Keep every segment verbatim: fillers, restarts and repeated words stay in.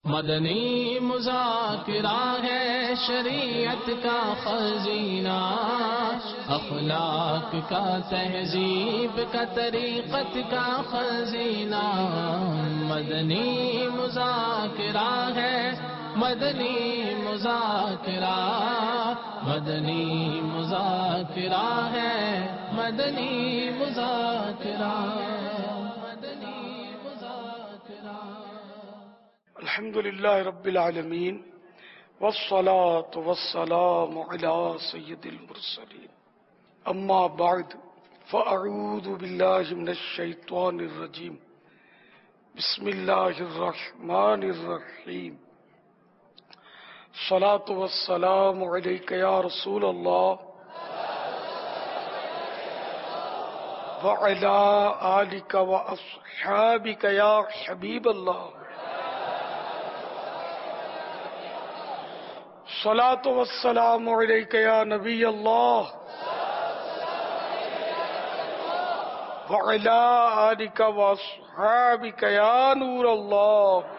مدنی مذاکرہ ہے شریعت کا خزینہ، اخلاق کا تہذیب کا طریقت کا خزینہ۔ مدنی مذاکرہ ہے، مدنی مذاکرہ، مدنی مذاکرہ ہے، مدنی مذاکرہ، مدنی مذاکرہ۔ الحمد للہ رب العالمین والصلاة والسلام علی سید المرسلین، اما بعد فاعوذ باللہ من الشیطان الرجیم، بسم اللہ الرحمن الرحیم۔ الصلاة والسلام علیک یا رسول اللہ وعلی آلک واصحابک یا حبیب اللہ۔ الصلاة والسلام علیک یا نبی اللہ وعلی آلک واصحابک یا نور اللہ۔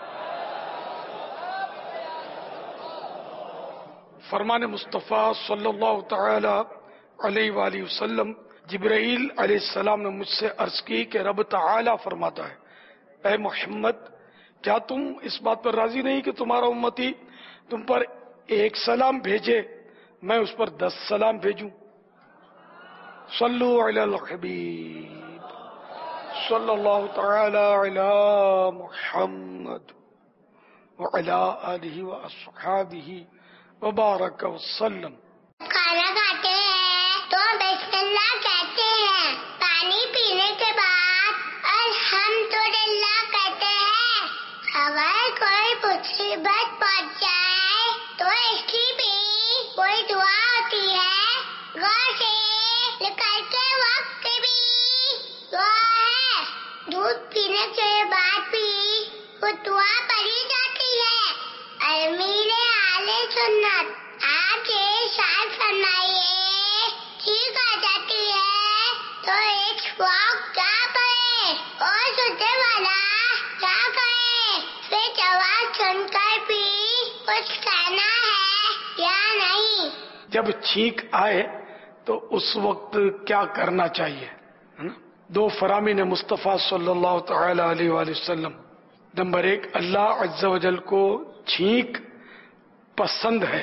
فرمان مصطفیٰ صلی اللہ تعالی علیہ وآلہ وسلم، جبرائیل علیہ السلام نے مجھ سے عرض کی کہ رب تعالی فرماتا ہے، اے محمد کیا تم اس بات پر راضی نہیں کہ تمہارا امتی تم پر ایک سلام بھیجے، میں اس پر دس سلام بھیجوں؟ صلو علی الحبیب صلی اللہ تعالی علی محمد وعلی آلہ واصحابہ وبارک وسلم۔ کھانا کھاتے ہیں تو بسم اللہ کہتے ہیں، پانی پینے کے بعد الحمدللہ کہتے ہیں۔ اگر کوئی مصیبت پہنچ جائے تو اس کی بھی کوئی دعا ہوتی ہے، گھر سے نکلتے وقت بھی دعا ہے، دودھ پینے کے بعد بھی وہ دعا پڑھی جاتی ہے۔ امیر اہل سنت آپ یہ شاد فرمائیے، ٹھیک آ جاتی ہے تو ایک وقت کیا پڑے اور سننے والا کیا کرے، پھر جواب سن کر بھی کچھ کہنا ہے یا نہیں۔ جب چھینک آئے تو اس وقت کیا کرنا چاہیے؟ دو فرامین مصطفیٰ صلی اللہ تعالی علیہ وآلہ وسلم۔ نمبر ایک، اللہ عز و جل کو چھینک پسند ہے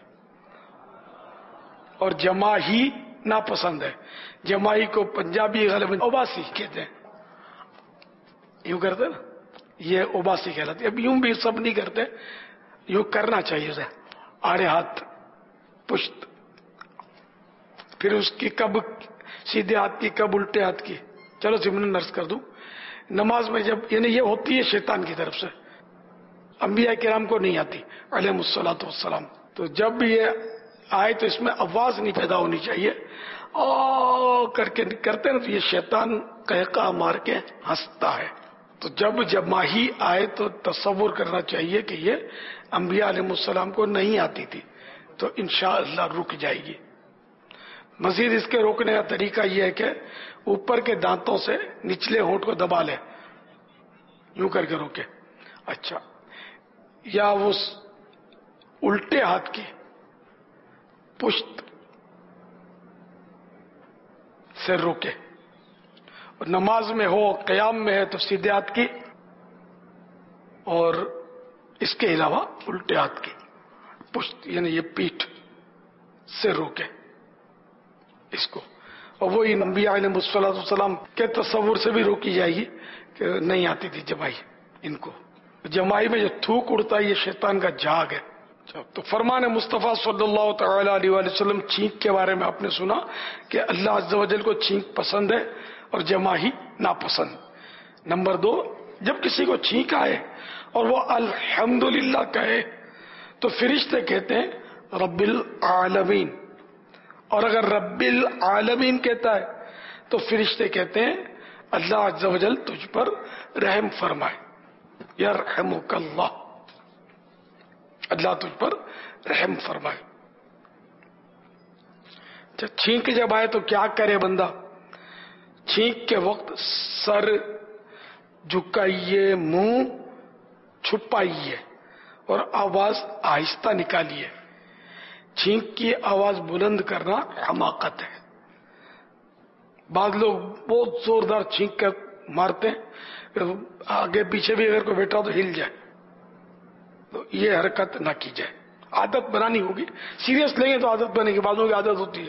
اور جماہی ناپسند ہے۔ جماہی کو پنجابی غالباً اوباسی کہتے ہیں، یوں کرتے نا، یہ اوباسی کہلاتی ہے۔ اب یوں بھی سب نہیں کرتے، یوں کرنا چاہیے اسے، آڑے ہاتھ پشت، پھر اس کی کب سیدھے ہاتھ کی کب الٹے ہاتھ کی۔ چلو ضمن نرس کر دوں، نماز میں جب یعنی یہ ہوتی ہے شیطان کی طرف سے، انبیاء کرام کو نہیں آتی علیہم الصلوۃ والسلام، تو جب بھی یہ آئے تو اس میں آواز نہیں پیدا ہونی چاہیے، او کر کے کرتے نا تو یہ شیطان قہقہ مار کے ہنستا ہے۔ تو جب جماہی آئے تو تصور کرنا چاہیے کہ یہ انبیاء علیہ السلام کو نہیں آتی تھی، تو انشاءاللہ رک جائے گی۔ مزید اس کے روکنے کا طریقہ یہ ہے کہ اوپر کے دانتوں سے نچلے ہونٹ کو دبا لے، یوں کر کے روکے، اچھا، یا اس الٹے ہاتھ کی پشت سے روکے، اور نماز میں ہو قیام میں ہے تو سیدھے ہاتھ کی، اور اس کے علاوہ الٹے ہاتھ کی پشت یعنی یہ پیٹھ سے روکے اس کو، اور وہی انبیاء علیہ السلام کے تصور سے بھی روکی جائے گی کہ نہیں آتی تھی جمائی ان کو۔ جمائی میں جو تھوک اڑتا ہے یہ شیطان کا جھاگ ہے۔ تو فرمان مصطفیٰ صلی اللہ تعالی علیہ وآلہ وسلم، چھینک کے بارے میں آپ نے سنا کہ اللہ عز و جل کو چھینک پسند ہے اور جماہی ناپسند۔ نمبر دو، جب کسی کو چھینک آئے اور وہ الحمدللہ کہے تو فرشتے کہتے ہیں رب العالمین، اور اگر رب العالمین کہتا ہے تو فرشتے کہتے ہیں اللہ عز و جل تجھ پر رحم فرمائے، یرحمک اللہ، اللہ تجھ پر رحم فرمائے۔ چھینک جب آئے تو کیا کرے بندہ؟ چھینک کے وقت سر جھکائیے، منہ چھپائیے، اور آواز آہستہ نکالیے. چھینک کی آواز بلند کرنا حماقت ہے. بعض لوگ بہت زوردار چھینک کر مارتے ہیں، آگے پیچھے بھی اگر کوئی بیٹھا تو ہل جائے. تو یہ حرکت نہ کی جائے. عادت بنانی ہوگی، سیریس لیں گے تو عادت بنے گی. بعضوں کی عادت ہوتی ہے.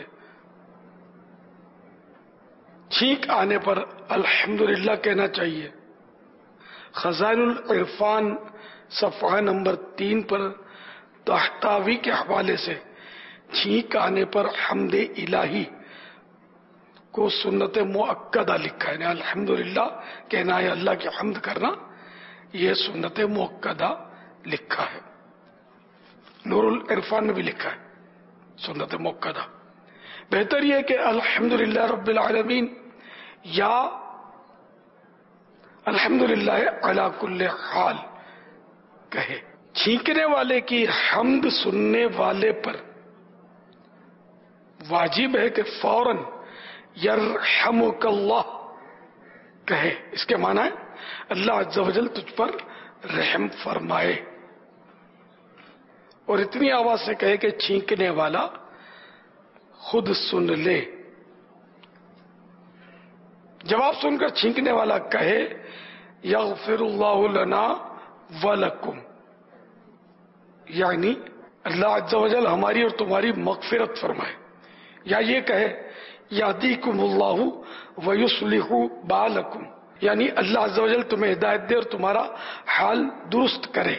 چھینک آنے پر الحمدللہ کہنا چاہیے. خزائن العرفان صفحہ نمبر تین پر تحتاوی کے حوالے سے چھینک آنے پر حمد الہی کو سنت مؤکدہ لکھا ہے. یعنی الحمدللہ کہنا ہے، اللہ کی حمد کرنا، یہ سنت مؤکدہ لکھا ہے. نور العرفان میں بھی لکھا ہے سنت مؤکدہ. بہتر یہ کہ الحمدللہ رب العالمین یا الحمدللہ علی کل حال کہے. چھینکنے والے کی حمد سننے والے پر واجب ہے کہ فوراً یرحمک اللہ کہے. اس کے معنی ہے اللہ عز و جل تجھ پر رحم فرمائے، اور اتنی آواز سے کہے کہ چھینکنے والا خود سن لے. جواب سن کر چھینکنے والا کہے یغفر اللہ لنا ولکم، یعنی اللہ عز و جل ہماری اور تمہاری مغفرت فرمائے. یا یہ کہے یہدیکم اللہ ویصلح بالکم، یعنی اللہ عز و جل تمہیں ہدایت دے اور تمہارا حال درست کرے.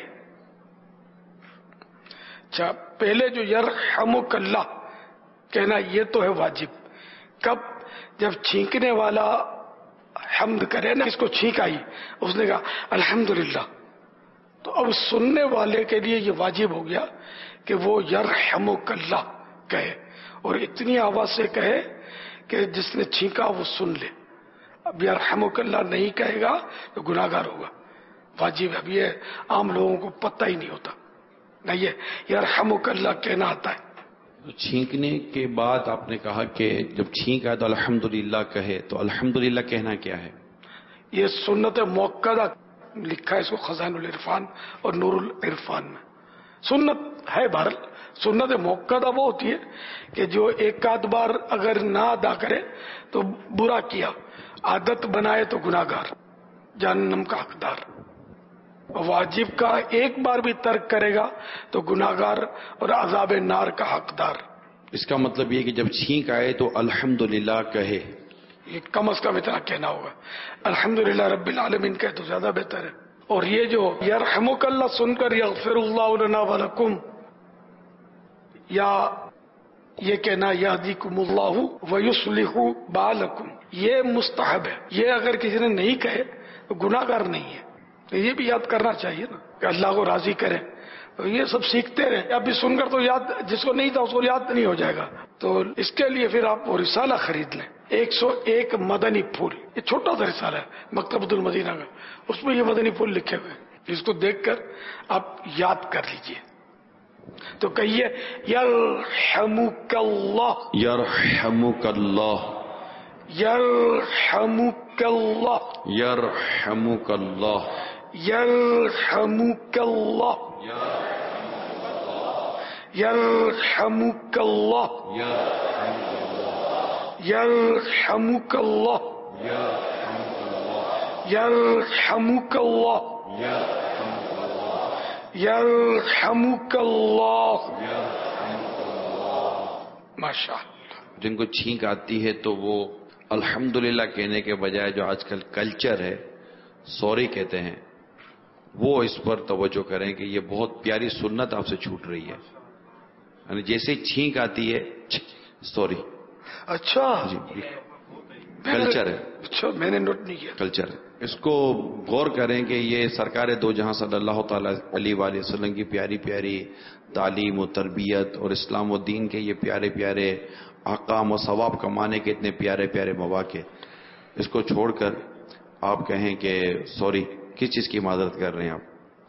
اچھا، پہلے جو یرحمک اللہ کہنا یہ تو ہے واجب. کب؟ جب چھینکنے والا حمد کرے نا، اس کو چھینک آئی، اس نے کہا الحمدللہ، تو اب سننے والے کے لیے یہ واجب ہو گیا کہ وہ یرحمک اللہ کہے، اور اتنی آواز سے کہے کہ جس نے چھینکا وہ سن لے. اب یرحمک اللہ نہیں کہے گا تو گناہگار ہوگا. واجب ہے. اب یہ عام لوگوں کو پتہ ہی نہیں ہوتا. نہ یہ یرحمک اللہ کہنا آتا ہے. چھینکنے کے بعد آپ نے کہا کہ جب چھینک آئے تو الحمدللہ کہے، تو الحمدللہ کہنا کیا ہے؟ یہ سنت موقدہ لکھا ہے اس کو خزائن العرفان اور نور العرفان میں. سنت ہے بہرحال. سنت موقدہ وہ ہوتی ہے کہ جو ایک آدھ بار اگر نہ ادا کرے تو برا کیا، عادت بنائے تو گناہگار، جہنم کا حقدار. واجب کا ایک بار بھی ترک کرے گا تو گناہگار اور عذاب نار کا حقدار. اس کا مطلب یہ کہ جب چھینک آئے تو الحمدللہ کہے. یہ کم از کم اتنا کہنا ہوگا. الحمدللہ رب العالمین کہے تو زیادہ بہتر ہے. اور یہ جو یرحمک اللہ سن کر یغفر اللہ لنا ولکم، یا یہ کہنا یہدیکم اللہ ویصلح بالکم، یہ مستحب ہے. یہ اگر کسی نے نہیں کہے تو گناہگار نہیں ہے. تو یہ بھی یاد کرنا چاہیے نا کہ اللہ کو راضی کریں. تو یہ سب سیکھتے رہے. ابھی سن کر تو یاد، جس کو نہیں تھا اس کو یاد نہیں ہو جائے گا. تو اس کے لیے پھر آپ وہ رسالہ خرید لیں، ایک سو ایک مدنی پھول. یہ چھوٹا سا رسالہ ہے مکتبۃ المدینہ کا، اس میں یہ مدنی پھول لکھے ہوئے ہیں. اس کو دیکھ کر آپ یاد کر لیجئے. تو کہیے یرحمک اللہ، یرحمک اللہ، یرحمک اللہ، یرحمک اللہ، یرحمک اللہ، یرحمک اللہ، یرحمک اللہ، یرحمک اللہ، یرحمک اللہ. ماشاء اللہ. جن کو چھینک آتی ہے تو وہ الحمدللہ کہنے کے بجائے جو آج کل کلچر ہے سوری کہتے ہیں، وہ اس پر توجہ کریں کہ یہ بہت پیاری سنت آپ سے چھوٹ رہی ہے. یعنی جیسے چھینک آتی ہے سوری. اچھا جی، کلچر ہے. اچھا، میں نے نوٹ نہیں کیا. کلچر ہے. اس کو غور کریں کہ یہ سرکار دو جہاں صلی اللہ تعالی علیہ وآلہ وسلم کی پیاری پیاری تعلیم و تربیت اور اسلام و دین کے یہ پیارے پیارے احکام و ثواب کمانے کے اتنے پیارے پیارے مواقع، اس کو چھوڑ کر آپ کہیں کہ سوری. کس چیز کی معذرت کر رہے ہیں آپ؟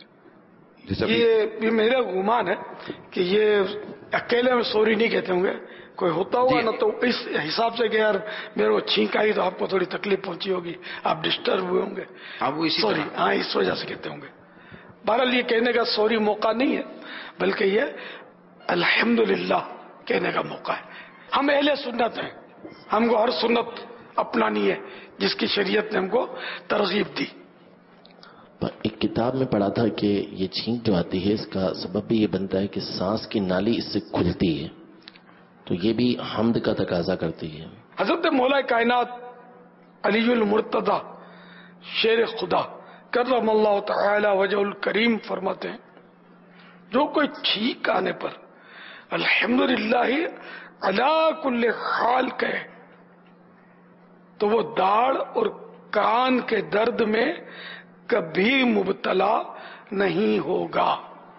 یہ میرا گمان ہے کہ یہ اکیلے میں سوری نہیں کہتے ہوں گے، کوئی ہوتا ہوگا نا، تو اس حساب سے کہ یار میرے کو چھینک آئی تو آپ کو تھوڑی تکلیف پہنچی ہوگی، آپ ڈسٹرب ہوئے ہوں گے، آپ وہ اسی سوری، طرح ہاں اس وجہ سے کہتے ہوں گے. بہرحال یہ کہنے کا سوری موقع نہیں ہے، بلکہ یہ الحمدللہ کہنے کا موقع ہے. ہم اہل سنت ہیں، ہم کو ہر سنت اپنانی ہے جس کی شریعت نے ہم کو ترغیب دی. ایک کتاب میں پڑھا تھا کہ یہ چھینک جو آتی ہے اس کا سبب بھی یہ بنتا ہے کہ سانس کی نالی اس سے کھلتی ہے، تو یہ بھی حمد کا تقاضا کرتی ہے. حضرت مولا کائنات علی المرتضی شیر خدا کرم اللہ تعالی وجہ الکریم فرماتے ہیں جو کوئی چھینک آنے پر الحمدللہ علی کل حال کہے تو وہ داڑھ اور کان کے درد میں کبھی مبتلا نہیں ہوگا.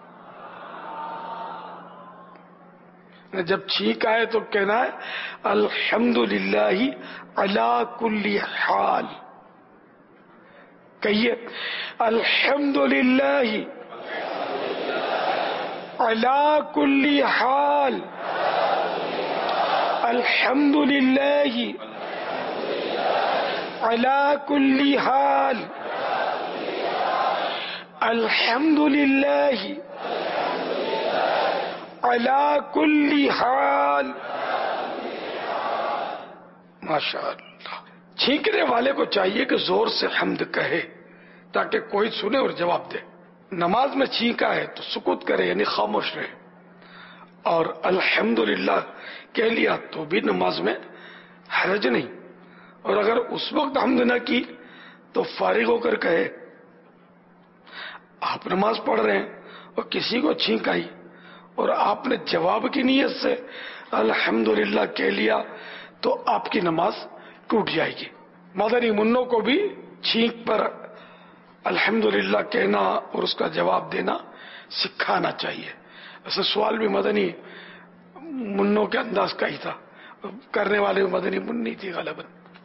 جب چھینک آئے تو کہنا ہے الحمدللہ علی کل حال. کہیے الحمدللہ علی کل حال، الحمدللہ علی کل حال، الحمدللہ علی کل حال. ماشاء اللہ. چھینکنے والے کو چاہیے کہ زور سے حمد کہے تاکہ کوئی سنے اور جواب دے. نماز میں چھینکا ہے تو سکوت کرے یعنی خاموش رہے، اور الحمدللہ کہہ لیا تو بھی نماز میں حرج نہیں. اور اگر اس وقت حمد نہ کی تو فارغ ہو کر کہے. آپ نماز پڑھ رہے ہیں اور کسی کو چھینک آئی اور آپ نے جواب کی نیت سے الحمدللہ کہہ لیا تو آپ کی نماز ٹوٹ جائے گی. مدنی منوں کو بھی چھینک پر الحمدللہ کہنا اور اس کا جواب دینا سکھانا چاہیے. ایسا سوال بھی مدنی منوں کے انداز کا ہی تھا، کرنے والے مدنی منی تھی غالباً.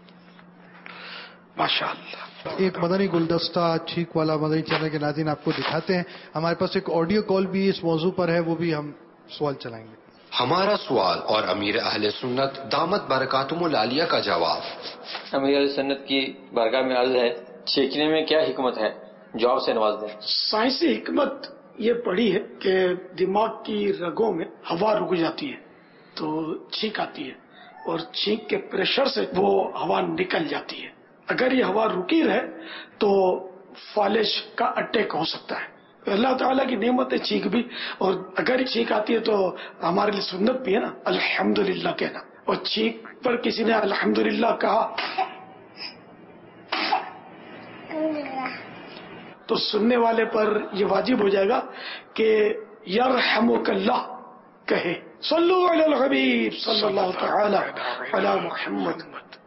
ماشاء اللہ. ایک مدنی گلدستہ چھینک والا مدنی چینل کے ناظرین آپ کو دکھاتے ہیں. ہمارے پاس ایک آڈیو کال بھی اس موضوع پر ہے، وہ بھی ہم سوال چلائیں گے. ہمارا سوال اور امیر اہل سنت دامت برکاتہم العالیہ کا جواب. امیر اہل سنت کی بارگاہ میں عرض ہے چھینکنے میں کیا حکمت ہے؟ جواب سے نواز دیں. سائنسی حکمت یہ پڑی ہے کہ دماغ کی رگوں میں ہوا رک جاتی ہے تو چھینک آتی ہے، اور چھینک کے پریشر سے وہ ہوا نکل جاتی ہے. اگر یہ ہوا رکی رہے تو فالش کا اٹیک ہو سکتا ہے. اللہ تعالیٰ کی نعمت ہے چھینک بھی، اور اگر چھینک آتی ہے تو ہمارے لیے سنت بھی ہے نا الحمدللہ کہنا. اور چھینک پر کسی نے الحمدللہ کہا تو سننے والے پر یہ واجب ہو جائے گا کہ یرحمک اللہ کہے. صلو علی الحبیب صلی اللہ تعالی علی محمد.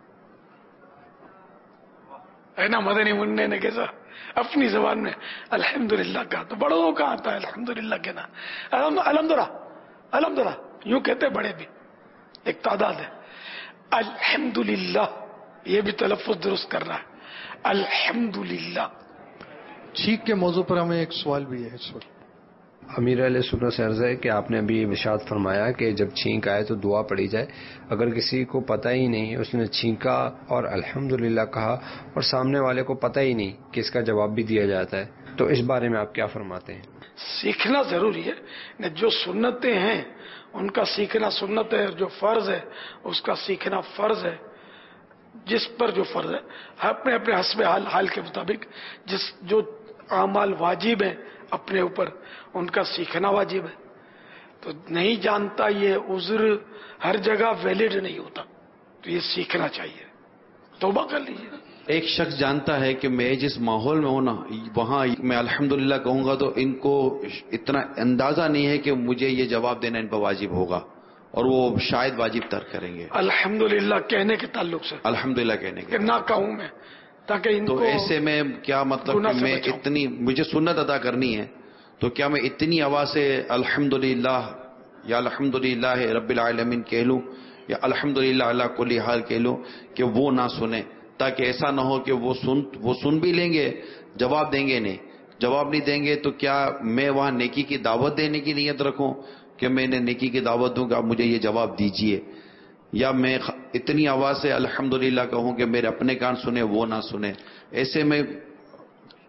ہے نا مدنی منع نے کیسا اپنی زبان میں الحمدللہ کہا. تو بڑوں کا آتا ہے الحمدللہ کہنا. الحمدللہ الحمدللہ یوں کہتے بڑے بھی، ایک تعداد ہے. الحمدللہ یہ بھی تلفظ درست کرنا ہے. الحمدللہ. چھینک کے موضوع پر ہمیں ایک سوال بھی ہے. اس وقت امیر علیہ سنت سے عرض ہے کہ آپ نے ابھی ارشاد فرمایا کہ جب چھینک آئے تو دعا پڑھی جائے. اگر کسی کو پتہ ہی نہیں اس نے چھینکا اور الحمدللہ کہا اور سامنے والے کو پتہ ہی نہیں کہ اس کا جواب بھی دیا جاتا ہے تو اس بارے میں آپ کیا فرماتے ہیں؟ سیکھنا ضروری ہے. جو سنتیں ہیں ان کا سیکھنا سنت ہے، جو فرض ہے اس کا سیکھنا فرض ہے. جس پر جو فرض ہے اپنے اپنے حسب حال حال کے مطابق جس جو اعمال واجب ہیں اپنے اوپر ان کا سیکھنا واجب ہے. تو نہیں جانتا یہ عذر ہر جگہ ویلڈ نہیں ہوتا، تو یہ سیکھنا چاہیے. توبہ کر لیجیے. ایک شخص جانتا ہے کہ میں جس ماحول میں ہوں نا وہاں میں الحمدللہ کہوں گا تو ان کو اتنا اندازہ نہیں ہے کہ مجھے یہ جواب دینا ان پر واجب ہوگا، اور وہ شاید واجب ترک کریں گے. الحمدللہ کہنے کے تعلق سے الحمدللہ کہنے کے کہ نہ کہوں میں، تاکہ ان تو کو ایسے میں کیا مطلب کہ میں اتنی مجھے سنت ادا کرنی ہے تو کیا میں اتنی آواز سے الحمدللہ یا الحمدللہ رب العالمین کہہ لوں یا الحمدللہ علی کل حال کہہ لوں کہ وہ نہ سنیں، تاکہ ایسا نہ ہو کہ وہ سن وہ سن بھی لیں گے جواب دیں گے نہیں. جواب نہیں دیں گے تو کیا میں وہاں نیکی کی دعوت دینے کی نیت رکھوں کہ میں نے نیکی کی دعوت دوں کہ آپ مجھے یہ جواب دیجئے، یا میں اتنی آواز سے الحمدللہ کہوں کہ میرے اپنے کان سنے وہ نہ سنے. ایسے میں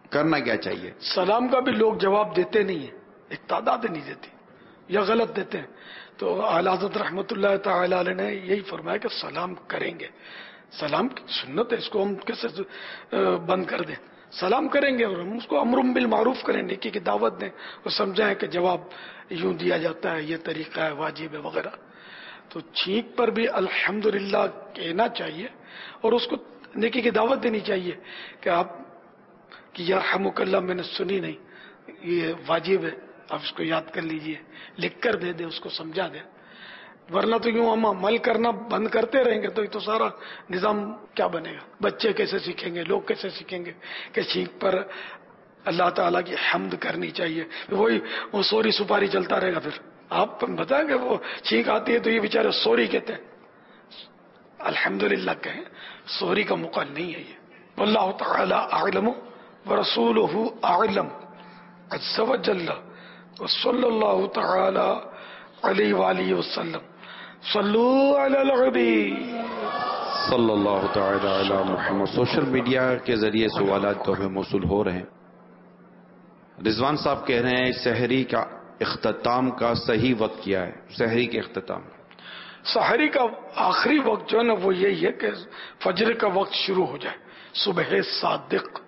کرنا کیا چاہیے؟ سلام کا بھی لوگ جواب دیتے نہیں ہیں، ایک تعداد نہیں دیتی یا غلط دیتے ہیں. تو اعلیٰ حضرت رحمۃ اللہ تعالی علیہ نے یہی فرمایا کہ سلام کریں گے. سلام کی سنت ہے، اس کو ہم کیسے بند کر دیں؟ سلام کریں گے اور ہم اس کو امر بالمعروف کریں، نیکی کی دعوت دیں اور سمجھائیں کہ جواب یوں دیا جاتا ہے، یہ طریقہ ہے، واجب ہے وغیرہ. تو چھینک پر بھی الحمدللہ کہنا چاہیے اور اس کو نیکی کی دعوت دینی چاہیے کہ آپ کی یرحمک اللہ میں نے سنی نہیں، یہ واجب ہے، آپ اس کو یاد کر لیجئے، لکھ کر دے دیں، اس کو سمجھا دیں. ورنہ تو یوں ہم عمل کرنا بند کرتے رہیں گے تو یہ تو سارا نظام کیا بنے گا؟ بچے کیسے سیکھیں گے، لوگ کیسے سیکھیں گے کہ چھینک پر اللہ تعالیٰ کی حمد کرنی چاہیے؟ وہی وہ سوری سپاری چلتا رہے گا. پھر آپ بتائیں کہ وہ چھینک آتی ہے تو یہ بیچارے سوری کہتے ہیں. الحمدللہ کہیں، سوری کا موقع نہیں ہے یہ. واللہ تعالی اعلم ورسولہ اعلم عز وجل وصلی اللہ تعالی علیہ وآلہ وسلم. صلو علی الحبیب صلی اللہ تعالی علی محمد. سوشل میڈیا کے ذریعے سوالات تو ہمیں موصول ہو رہے ہیں. رضوان صاحب کہہ رہے ہیں سحری کا اختتام کا صحیح وقت کیا ہے؟ سحری کے اختتام سحری کا آخری وقت جو ہے نا وہ یہی ہے کہ فجر کا وقت شروع ہو جائے، صبح صادق.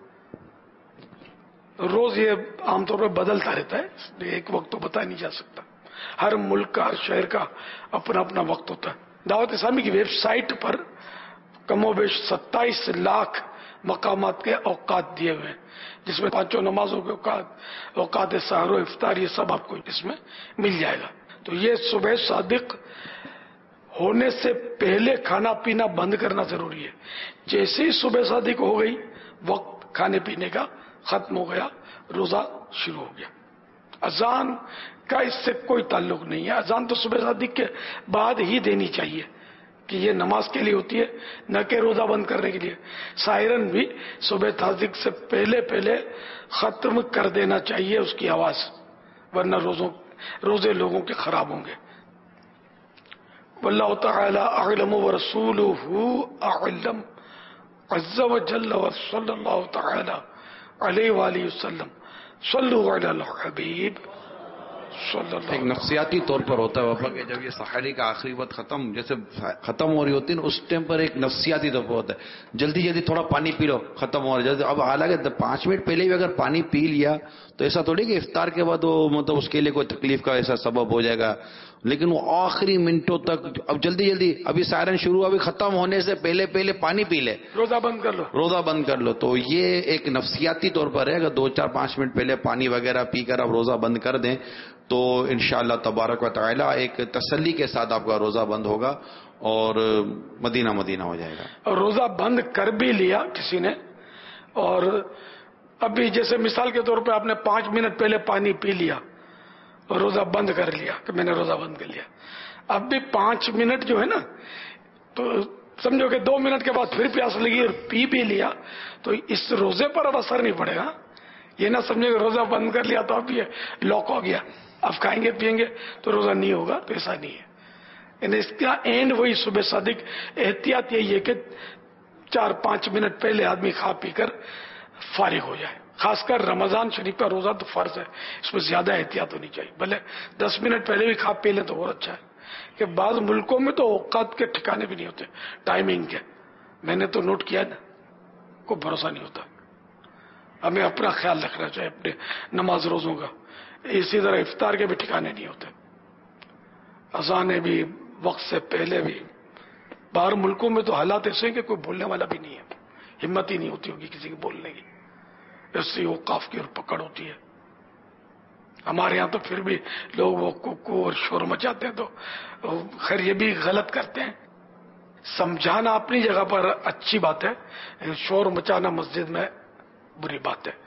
روز یہ عام طور پہ بدلتا رہتا ہے، ایک وقت تو بتا نہیں جا سکتا. ہر ملک کا، ہر شہر کا اپنا اپنا وقت ہوتا ہے. دعوت اسلامی کی ویب سائٹ پر کم و بیش ستائیس لاکھ مقامات کے اوقات دیے ہوئے ہیں، جس میں پانچوں نمازوں کے اوقات، اوقات سحر و افطار، یہ سب آپ کو اس میں مل جائے گا. تو یہ صبح صادق ہونے سے پہلے کھانا پینا بند کرنا ضروری ہے. جیسے ہی صبح صادق ہو گئی وقت کھانے پینے کا ختم ہو گیا، روزہ شروع ہو گیا. اذان کا اس سے کوئی تعلق نہیں ہے. اذان تو صبح صادق کے بعد ہی دینی چاہیے کہ یہ نماز کے لیے ہوتی ہے، نہ کہ روزہ بند کرنے کے لیے. سائرن بھی صبح صادق سے پہلے پہلے ختم کر دینا چاہیے اس کی آواز، ورنہ روزوں روزے لوگوں کے خراب ہوں گے. واللہ تعالی اعلم ورسولہ اعلم عز وجل وصلی اللہ تعالی علیہ وآلہ وسلم. صلو علی الحبیب صلی اللہ. ایک نفسیاتی طور پر ہوتا ہے وفا کہ جب یہ سحری کا آخری وقت ختم جیسے ختم ہو رہی ہوتی ہے نا، اس ٹائم پر ایک نفسیاتی طور پر ہوتا ہے جلدی جلدی تھوڑا پانی پی لو، ختم ہو رہا ہے. اب حالانکہ پانچ منٹ پہلے بھی اگر پانی پی لیا تو ایسا تھوڑی کہ افطار کے بعد وہ مطلب اس کے لیے کوئی تکلیف کا ایسا سبب ہو جائے گا. لیکن وہ آخری منٹوں تک اب جلدی جلدی ابھی سائرن شروع، ابھی ختم ہونے سے پہلے پہلے پانی پی لے، روزہ بند کر لو روزہ بند کر لو. تو یہ ایک نفسیاتی طور پر ہے. اگر دو چار پانچ منٹ پہلے پانی وغیرہ پی کر آپ روزہ بند کر دیں تو انشاءاللہ تبارک و تعالی ایک تسلی کے ساتھ آپ کا روزہ بند ہوگا اور مدینہ مدینہ ہو جائے گا. اور روزہ بند کر بھی لیا کسی نے، اور ابھی جیسے مثال کے طور پہ آپ نے پانچ منٹ پہلے پانی پی لیا اور روزہ بند کر لیا کہ میں نے روزہ بند کر لیا. اب بھی پانچ منٹ جو ہے نا، تو سمجھو کہ دو منٹ کے بعد پھر پیاس لگی اور پی بھی لیا تو اس روزے پر اب اثر نہیں پڑے گا. یہ نہ سمجھے کہ روزہ بند کر لیا تو اب یہ لاک ہو گیا، اب کھائیں گے پیئیں گے تو روزہ نہیں ہوگا، تو ایسا نہیں ہے. یعنی اس کا اینڈ وہی صبح صادق. احتیاط یہی ہے کہ چار پانچ منٹ پہلے آدمی کھا پی کر فارغ ہو جائے. خاص کر رمضان شریف کا روزہ تو فرض ہے، اس میں زیادہ احتیاط ہونی چاہیے. بھلے دس منٹ پہلے بھی کھا پی لیں تو بہت اچھا ہے، کہ بعض ملکوں میں تو اوقات کے ٹھکانے بھی نہیں ہوتے، ٹائمنگ کے. میں نے تو نوٹ کیا نا، کوئی بھروسہ نہیں ہوتا. ہمیں اپنا خیال رکھنا چاہیے اپنے نماز روزوں کا. اسی طرح افطار کے بھی ٹھکانے نہیں ہوتے، اذانیں بھی وقت سے پہلے بھی. باہر ملکوں میں تو حالات ایسے ہیں کہ کوئی بولنے والا بھی نہیں ہے، ہمت ہی نہیں ہوتی ہوگی کسی کی بولنے کی، ایسی اوقاف کی اور پکڑ ہوتی ہے. ہمارے ہاں تو پھر بھی لوگ وہ کوکو اور شور مچاتے ہیں، تو خیر یہ بھی غلط کرتے ہیں. سمجھانا اپنی جگہ پر اچھی بات ہے، شور مچانا مسجد میں بری بات ہے.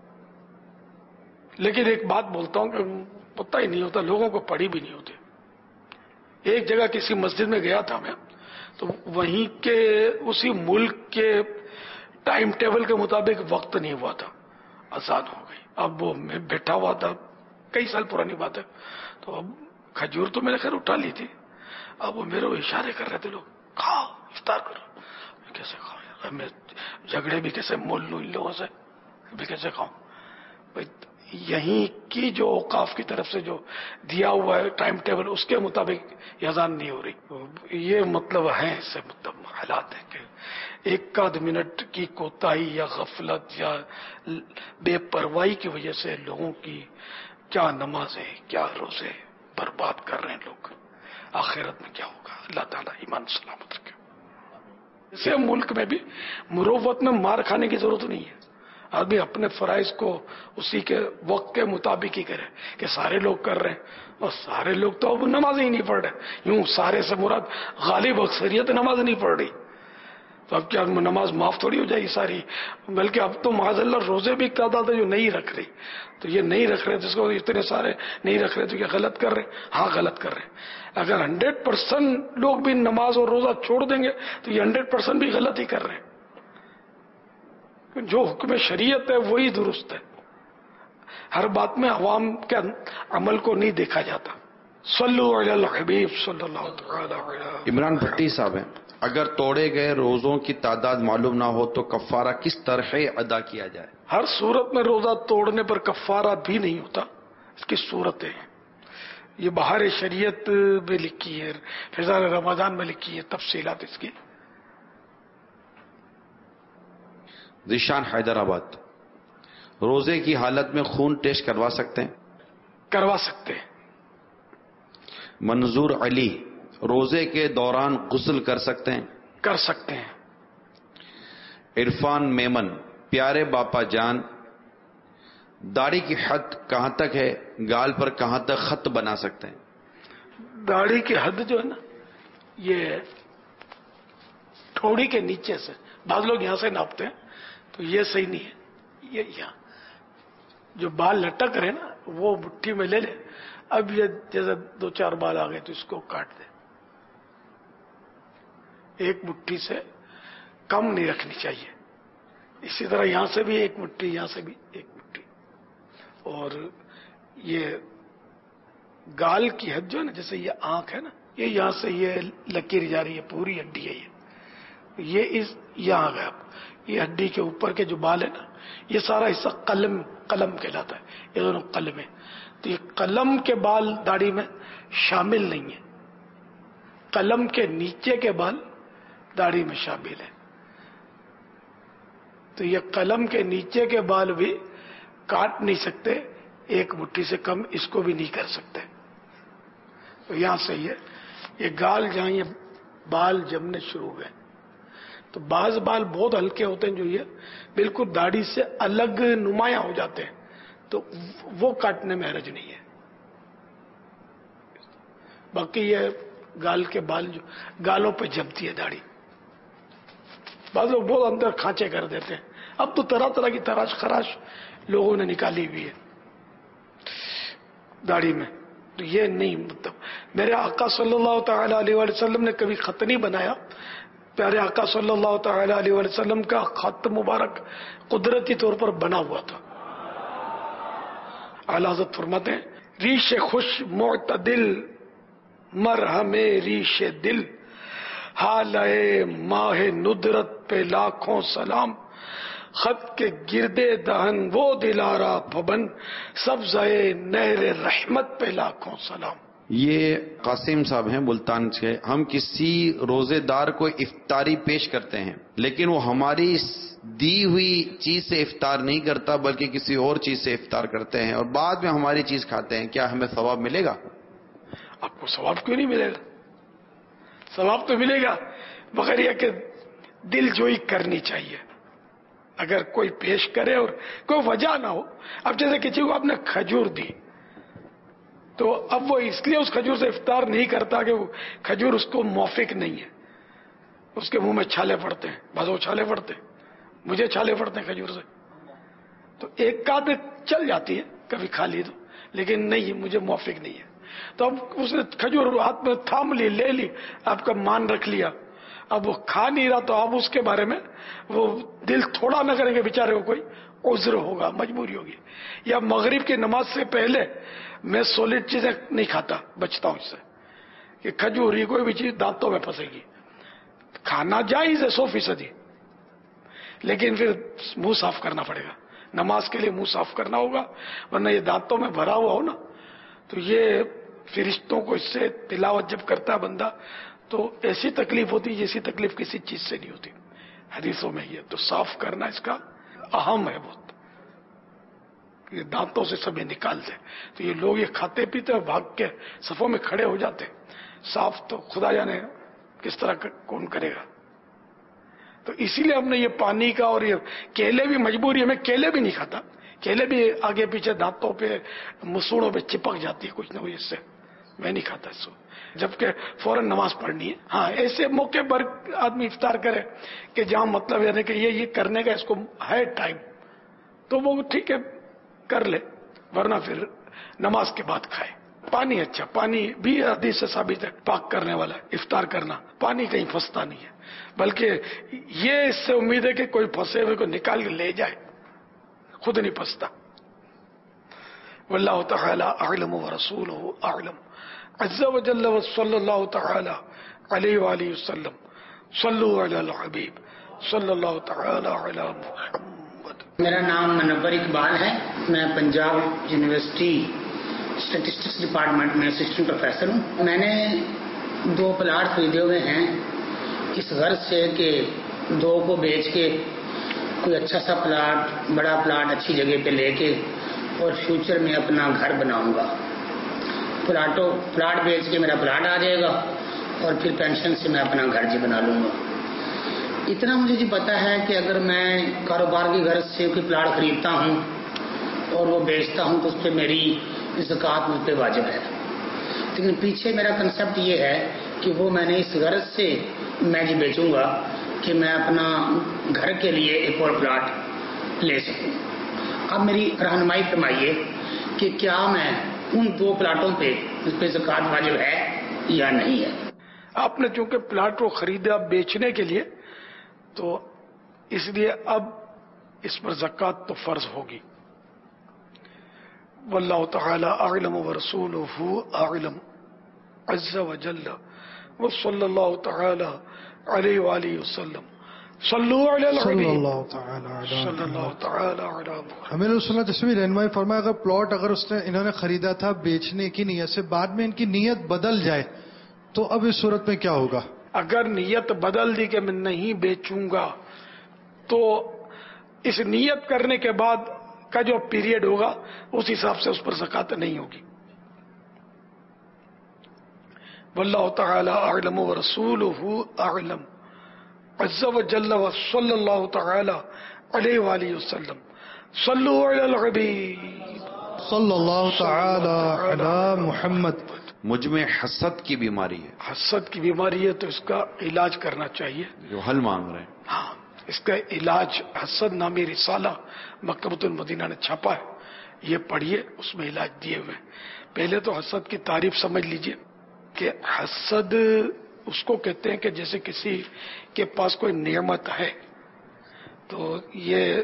لیکن ایک بات بولتا ہوں کہ پتہ ہی نہیں ہوتا، لوگوں کو پڑھی بھی نہیں ہوتی. ایک جگہ کسی مسجد میں گیا تھا میں، تو وہیں کے اسی ملک کے ٹائم ٹیبل کے مطابق وقت نہیں ہوا تھا، اذان ہو گئی. اب وہ میں بیٹھا ہوا تھا، کئی سال پرانی بات ہے، تو اب کھجور تو میں نے خیر اٹھا لی تھی. اب وہ میرے اشارے کر رہے تھے، لوگ کھاؤ افطار کرو. میں کیسے کھاؤ یار، میں جھگڑے بھی کیسے مول لوں ان لوگوں سے. میں کیسے کھاؤں؟ یہیں کی جو اوقاف کی طرف سے جو دیا ہوا ہے ٹائم ٹیبل اس کے مطابق یہ اذان نہیں ہو رہی. یہ مطلب ہے اس سے مطلب حالات ہیں کہ ایک آدھ منٹ کی کوتاہی یا غفلت یا بے پرواہی کی وجہ سے لوگوں کی کیا نمازیں کیا روزے برباد کر رہے ہیں لوگ. آخرت میں کیا ہوگا؟ اللہ تعالیٰ ایمان سلامت رکھے. اسے ملک میں بھی مروت میں مار کھانے کی ضرورت نہیں ہے. آدمی اپنے فرائض کو اسی کے وقت کے مطابق ہی کرے کہ سارے لوگ کر رہے ہیں اور سارے لوگ تو اب نماز ہی نہیں پڑھ رہے. یوں سارے سے مراد غالب اکثریت نماز نہیں پڑھ رہی تو اب کیا نماز معاف تھوڑی ہو جائے گی ساری؟ بلکہ اب تو معاذ اللہ روزے بھی تعداد ہے جو نہیں رکھ رہی. تو یہ نہیں رکھ رہے جس کو اتنے سارے نہیں رکھ رہے تو کیا غلط کر رہے ہیں؟ ہاں غلط کر رہے ہیں. اگر ہنڈریڈ پرسینٹ لوگ بھی نماز اور روزہ چھوڑ دیں گے تو یہ ہنڈریڈ پرسینٹ بھی غلط ہی کر رہے ہیں. جو حکم شریعت ہے وہی درست ہے. ہر بات میں عوام کے عمل کو نہیں دیکھا جاتا. صلو علی الحبیب صلی اللہ تعالی علیہ. عمران بھٹی صاحب ہیں، اگر توڑے گئے روزوں کی تعداد معلوم نہ ہو تو کفارہ کس طرح ادا کیا جائے؟ ہر صورت میں روزہ توڑنے پر کفارہ بھی نہیں ہوتا. اس کی صورتیں ہیں، یہ بہار شریعت میں لکھی ہے، فضائل رمضان میں لکھی ہے تفصیلات اس کی. ذیشان حیدرآباد، روزے کی حالت میں خون ٹیسٹ کروا سکتے ہیں؟ کروا سکتے ہیں. منظور علی، روزے کے دوران غسل کر سکتے ہیں؟ کر سکتے ہیں. عرفان میمن، پیارے باپا جان، داڑھی کی حد کہاں تک ہے؟ گال پر کہاں تک خط بنا سکتے ہیں؟ داڑھی کی حد جو ہے نا یہ ٹھوڑی کے نیچے سے، بعض لوگ یہاں سے ناپتے ہیں تو یہ صحیح نہیں ہے. یہ یہاں جو بال لٹک رہے نا وہ مٹھی میں لے لے. اب یہ جیسے دو چار بال آ گئے تو اس کو کاٹ دے. ایک مٹھی سے کم نہیں رکھنی چاہیے. اسی طرح یہاں سے بھی ایک مٹھی، یہاں سے بھی ایک مٹھی. اور یہ گال کی حد جو ہے نا، جیسے یہ آنکھ ہے نا، یہ یہاں سے یہ لکیر جا رہی ہے، پوری ہڈی ہے. یہ یہ اس یہاں گیا. یہ ہڈی کے اوپر کے جو بال ہے نا یہ سارا حصہ قلم قلم کہلاتا ہے. یہ دونوں قلم ہے. تو یہ قلم کے بال داڑھی میں شامل نہیں ہے. قلم کے نیچے کے بال داڑھی میں شامل ہے. تو یہ قلم کے نیچے کے بال بھی کاٹ نہیں سکتے. ایک مٹھی سے کم اس کو بھی نہیں کر سکتے. تو یہاں سے یہ یہ گال جہاں یہ بال جمنے شروع ہوئے تو بعض بال بہت ہلکے ہوتے ہیں جو یہ بالکل داڑھی سے الگ نمایاں ہو جاتے ہیں تو وہ کاٹنے میں حرج نہیں ہے. باقی یہ گال کے بال جو گالوں پہ جمتی ہے داڑھی، بعض لوگ بہت اندر کھانچے کر دیتے ہیں. اب تو طرح طرح کی تراش خراش لوگوں نے نکالی ہوئی ہے داڑھی میں. تو یہ نہیں، مطلب میرے آقا صلی اللہ تعالی علیہ وسلم نے کبھی خط نہیں بنایا. پیارے آقا صلی اللہ تعالی علیہ وسلم کا خط مبارک قدرتی طور پر بنا ہوا تھا. اعلی حضرت فرماتے ہیں ریش خوش معتدل مرہم ریش دل، حالے ماہ ندرت پہ لاکھوں سلام، خط کے گردے دہن وہ دلارا پھبن، سبزائے نہر رحمت پہ لاکھوں سلام. یہ قاسم صاحب ہیں ملتان سے. ہم کسی روزے دار کو افطاری پیش کرتے ہیں لیکن وہ ہماری دی ہوئی چیز سے افطار نہیں کرتا بلکہ کسی اور چیز سے افطار کرتے ہیں اور بعد میں ہماری چیز کھاتے ہیں، کیا ہمیں ثواب ملے گا؟ آپ کو ثواب کیوں نہیں ملے گا؟ ثواب تو ملے گا، مگر یہ کہ دل جوئی کرنی چاہیے. اگر کوئی پیش کرے اور کوئی وجہ نہ ہو، اب جیسے کسی کو آپ نے کھجور دی تو اب وہ اس لیے اس کھجور سے افطار نہیں کرتا کہ وہ کھجور اس کو موافق نہیں ہے، اس کے منہ میں چھالے پڑتے ہیں، بعض وہ چھالے پڑتے ہیں، مجھے چھالے پڑتے ہیں کھجور سے. تو ایک آدھ چل جاتی ہے کبھی کھا لی تو، لیکن نہیں مجھے موافق نہیں ہے. تو اب اس نے کھجور ہاتھ میں تھام لی، لے لی، آپ کا مان رکھ لیا، اب وہ کھا نہیں رہا تو اب اس کے بارے میں وہ دل تھوڑا نہ کریں گے بیچارے کو، کوئی عذر ہوگا، مجبوری ہوگی. یا مغرب کی نماز سے پہلے میں سولڈ چیزیں نہیں کھاتا، بچتا ہوں اس سے کہ کھجوری کوئی بھی چیز دانتوں میں پھنسے گی. کھانا جائز ہے سو فیصدی، لیکن پھر منہ صاف کرنا پڑے گا. نماز کے لیے منہ صاف کرنا ہوگا، ورنہ یہ دانتوں میں بھرا ہوا ہو نا تو یہ فرشتوں کو اس سے تلاوت جب کرتا ہے بندہ تو ایسی تکلیف ہوتی جیسی تکلیف کسی چیز سے نہیں ہوتی حدیثوں میں. یہ تو صاف کرنا اس کا اہم ہے بہت، یہ دانتوں سے سب یہ نکال دیں. تو یہ لوگ یہ کھاتے پیتے اور بھاگ کے صفوں میں کھڑے ہو جاتے، صاف تو خدا جانے کس طرح کون کرے گا. تو اسی لیے ہم نے یہ پانی کا اور یہ کیلے بھی مجبوری، میں کیلے بھی نہیں کھاتا، کیلے بھی آگے پیچھے دانتوں پہ مسوڑوں پہ چپک جاتی ہے کچھ نہ کچھ، اس سے میں نہیں کھاتا اس کو، جبکہ فوراً نماز پڑھنی ہے. ہاں ایسے موقع پر آدمی افطار کرے کہ جہاں مطلب یعنی کہ یہ یہ کرنے کا اس کو ہے ٹائم تو وہ ٹھیک ہے کر لے، ورنہ پھر نماز کے بعد کھائے. پانی اچھا، پانی بھی حدیث سے ثابت ہے پاک کرنے والا ہے. افطار کرنا پانی کہیں پھنستا نہیں ہے، بلکہ یہ اس سے امید ہے کہ کوئی پھنسے ہوئے کو نکال کے لے جائے، خود نہیں پھنستا. واللہ تعالی اعلم ورسولہ اعلم عز وجل وصلی اللہ تعالی علیہ وآلہ وسلم. صلو علی الحبیب صلی اللہ تعالی علی محمد. میرا نام منور اقبال ہے، میں پنجاب یونیورسٹی اسٹیٹسٹکس ڈپارٹمنٹ میں اسسٹنٹ پروفیسر ہوں. میں نے دو پلاٹ خریدے ہوئے ہیں اس غرض سے کہ دو کو بیچ کے کوئی اچھا سا پلاٹ، بڑا پلاٹ اچھی جگہ پہ لے کے اور فیوچر میں اپنا گھر بناؤں گا. پلاٹوں پلاٹ بیچ کے میرا پلاٹ آ جائے گا اور پھر پینشن سے میں اپنا گھر جی بنا لوں گا. اتنا مجھے جی پتا ہے کہ اگر میں کاروبار کی غرض سے کوئی پلاٹ خریدتا ہوں اور وہ بیچتا ہوں تو اس پہ میری زکوٰۃ مجھ پہ واجب ہے. لیکن پیچھے میرا کنسپٹ یہ ہے کہ وہ میں نے اس غرض سے میں جی بیچوں گا کہ میں اپنا گھر کے لیے ایک اور پلاٹ لے سکوں. اب میری رہنمائی فرمائیے کہ کیا میں ان دو پلاٹوں پہ اس پہ زکوٰۃ واجب ہے یا نہیں ہے. آپ نے چونکہ پلاٹ کو خریدا بیچنے کے لیے تو اس لیے اب اس پر زکوٰۃ تو فرض ہوگی. واللہ تعالی اعلم ورسولہ اعلم عز وجل وصلی اللہ تعالی علیہ وآلہ وسلم. صلو علی الحبیب صلی اللہ تعالی علی محمد. امیر السنت اس میں رہنمائی فرمایا اگر پلاٹ اگر اس نے انہوں نے خریدا تھا بیچنے کی نیت سے، بعد میں ان کی نیت بدل جائے تو اب اس صورت میں کیا ہوگا؟ اگر نیت بدل دی کہ میں نہیں بیچوں گا تو اس نیت کرنے کے بعد کا جو پیریڈ ہوگا اس حساب سے اس پر زکوٰۃ نہیں ہوگی. واللہ تعالی اعلم ورسولہ اعلم عز وجل وصلی اللہ تعالی علیہ وآلہ وسلم. صلو علی الحبیب صلی اللہ تعالی علی محمد. مجھ میں حسد کی بیماری ہے. حسد کی بیماری ہے تو اس کا علاج کرنا چاہیے. جو حل مانگ رہے ہیں. ہاں اس کا علاج حسد نامی رسالہ مکتبۃ المدینہ نے چھاپا ہے، یہ پڑھیے، اس میں علاج دیے ہوئے. پہلے تو حسد کی تعریف سمجھ لیجئے کہ حسد اس کو کہتے ہیں کہ جیسے کسی کے پاس کوئی نعمت ہے تو یہ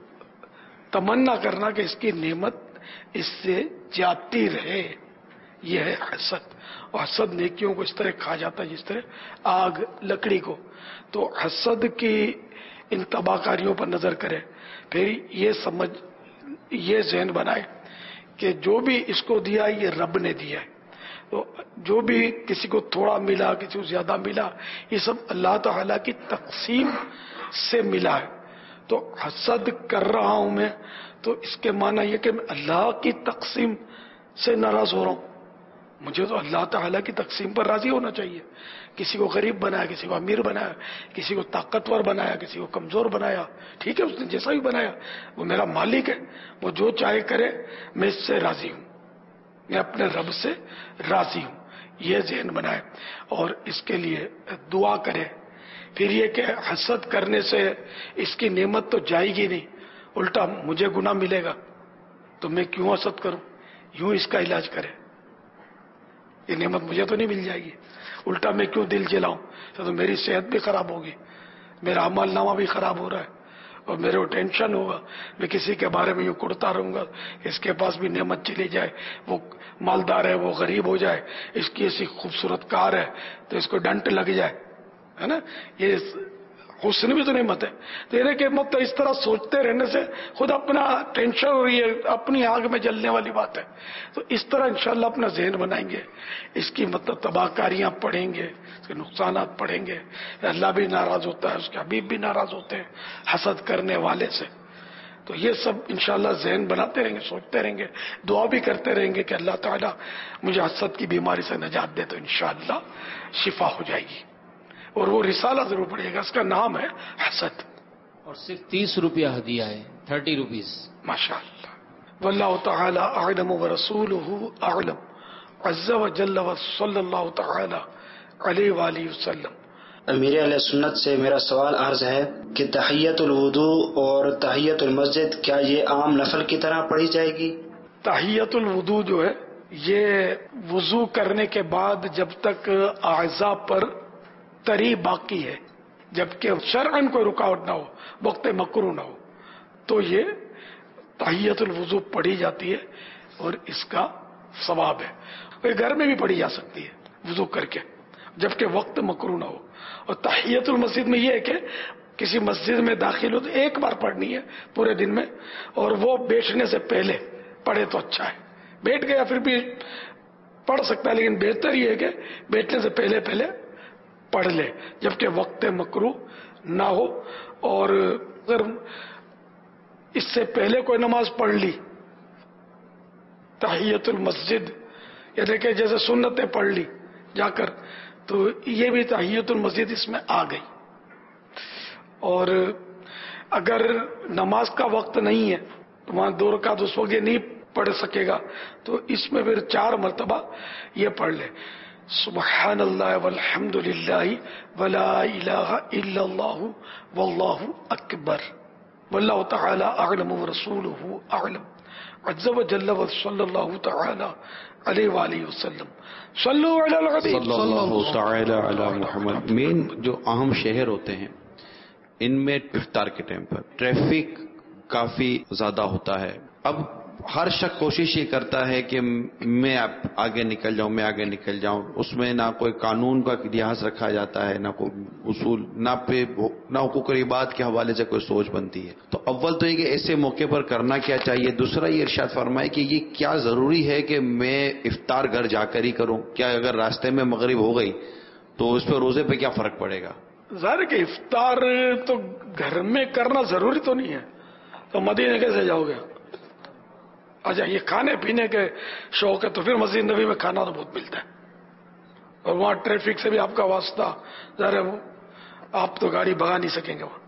تمنا کرنا کہ اس کی نعمت اس سے جاتی رہے، یہ ہے حسد. اور حسد نیکیوں کو اس طرح کھا جاتا ہے جس طرح آگ لکڑی کو. تو حسد کی ان تباہ کاریوں پر نظر کرے، پھر یہ سمجھ یہ ذہن بنائے کہ جو بھی اس کو دیا یہ رب نے دیا ہے. تو جو بھی کسی کو تھوڑا ملا، کسی کو زیادہ ملا، یہ سب اللہ تعالیٰ کی تقسیم سے ملا ہے. تو حسد کر رہا ہوں میں تو اس کے معنی یہ کہ میں اللہ کی تقسیم سے ناراض ہو رہا ہوں. مجھے تو اللہ تعالیٰ کی تقسیم پر راضی ہونا چاہیے. کسی کو غریب بنایا، کسی کو امیر بنایا، کسی کو طاقتور بنایا، کسی کو کمزور بنایا، ٹھیک ہے اس نے جیسا بھی بنایا، وہ میرا مالک ہے، وہ جو چاہے کرے، میں اس سے راضی ہوں، میں اپنے رب سے راضی ہوں. یہ ذہن بنائے اور اس کے لیے دعا کرے. پھر یہ کہ حسد کرنے سے اس کی نعمت تو جائے گی نہیں، الٹا مجھے گناہ ملے گا، تو میں کیوں حسد کروں. یوں اس کا علاج کرے، یہ نعمت مجھے تو نہیں مل جائے گی، الٹا میں کیوں دل جلاؤں، تو میری صحت بھی خراب ہوگی، میرا عمل نامہ بھی خراب ہو رہا ہے اور میرے کو ٹینشن ہوگا. میں کسی کے بارے میں یوں کڑتا رہوں گا، اس کے پاس بھی نعمت چلی جائے، وہ مالدار ہے، وہ غریب ہو جائے، اس کی ایسی خوبصورت کار ہے تو اس کو ڈنٹ لگ جائے، ہے نا. یہ حسن بھی تو نعمت ہے. دینے کے مت اس طرح سوچتے رہنے سے خود اپنا ٹینشن ہو رہی ہے, اپنی آگ میں جلنے والی بات ہے. تو اس طرح انشاءاللہ اپنا ذہن بنائیں گے, اس کی مطلب تباہ کاریاں پڑھیں گے, اس کے نقصانات پڑھیں گے. اللہ بھی ناراض ہوتا ہے, اس کے حبیب بھی ناراض ہوتے ہیں حسد کرنے والے سے. تو یہ سب انشاءاللہ ذہن بناتے رہیں گے, سوچتے رہیں گے, دعا بھی کرتے رہیں گے کہ اللہ تعالیٰ مجھے حسد کی بیماری سے نجات دے, تو انشاءاللہ شفا ہو جائے گی. اور وہ رسالہ ضرور پڑھیے گا, اس کا نام ہے حسد, اور صرف تیس روپیہ ہدیہ ہے, تھرٹی روپیز. ماشاء اللہ. واللہ تعالی اعلم ورسولہ اعلم عز وجل وصلی اللہ تعالی علیہ وآلہ وسلم. امیر اہل سنت سے میرا سوال عرض ہے کہ تحیت الوضو اور تحیت المسجد کیا یہ عام نفل کی طرح پڑھی جائے گی؟ تحیت الوضو جو ہے یہ وضو کرنے کے بعد جب تک اعضاء پر تری باقی ہے, جبکہ شرعاً کوئی رکاوٹ نہ ہو, وقت مکروہ نہ ہو, تو یہ تحیت الوضو پڑھی جاتی ہے اور اس کا ثواب ہے. یہ گھر میں بھی پڑھی جا سکتی ہے وضو کر کے, جبکہ وقت مکروہ نہ ہو. اور تحیت المسجد میں یہ ہے کہ کسی مسجد میں داخل ہو تو ایک بار پڑھنی ہے پورے دن میں, اور وہ بیٹھنے سے پہلے پڑھے تو اچھا ہے. بیٹھ گیا پھر بھی پڑھ سکتا ہے, لیکن بہتر یہ ہے کہ بیٹھنے سے پہلے پہلے پڑھ لے, جبکہ وقت مکروہ نہ ہو. اور اگر اس سے پہلے کوئی نماز پڑھ لی تحیت المسجد, یا دیکھیں جیسے سنتیں پڑھ لی جا کر, تو یہ بھی تحیت المسجد اس میں آ گئی. اور اگر نماز کا وقت نہیں ہے تو وہاں دو رکعت اس وقت نہیں پڑھ سکے گا, تو اس میں پھر چار مرتبہ یہ پڑھ لے, سبحان اللہ والحمد للہ ولا الہ الا اللہ واللہ اکبر واللہ تعالی اعلم ورسولہ اعلم عز وجل وصلی اللہ تعالی علیہ وآلہ وسلم. صلو علی الحبیب صلی اللہ تعالی علی محمد. مین جو اہم شہر ہوتے ہیں ان میں افطار کے ٹائم پر ٹریفک کافی زیادہ ہوتا ہے. اب ہر شخص کوشش یہ کرتا ہے کہ میں آگے نکل جاؤں, میں آگے نکل جاؤں. اس میں نہ کوئی قانون کا لحاظ رکھا جاتا ہے, نہ کوئی اصول, نہ پہ نہ حقوق العباد کے حوالے سے کوئی سوچ بنتی ہے. تو اول تو یہ کہ ایسے موقع پر کرنا کیا چاہیے. دوسرا یہ ارشاد فرمائے کہ یہ کیا ضروری ہے کہ میں افطار گھر جا کر ہی کروں؟ کیا اگر راستے میں مغرب ہو گئی تو اس پہ روزے پہ کیا فرق پڑے گا؟ ظاہر کہ افطار تو گھر میں کرنا ضروری تو نہیں ہے, تو مدینے کیسے جاؤ گے؟ اچھا یہ کھانے پینے کے شوق ہے تو پھر مسجد نبی میں کھانا تو بہت ملتا ہے, اور وہاں ٹریفک سے بھی آپ کا واسطہ, ظاہر آپ تو گاڑی بھگا نہیں سکیں گے وہاں.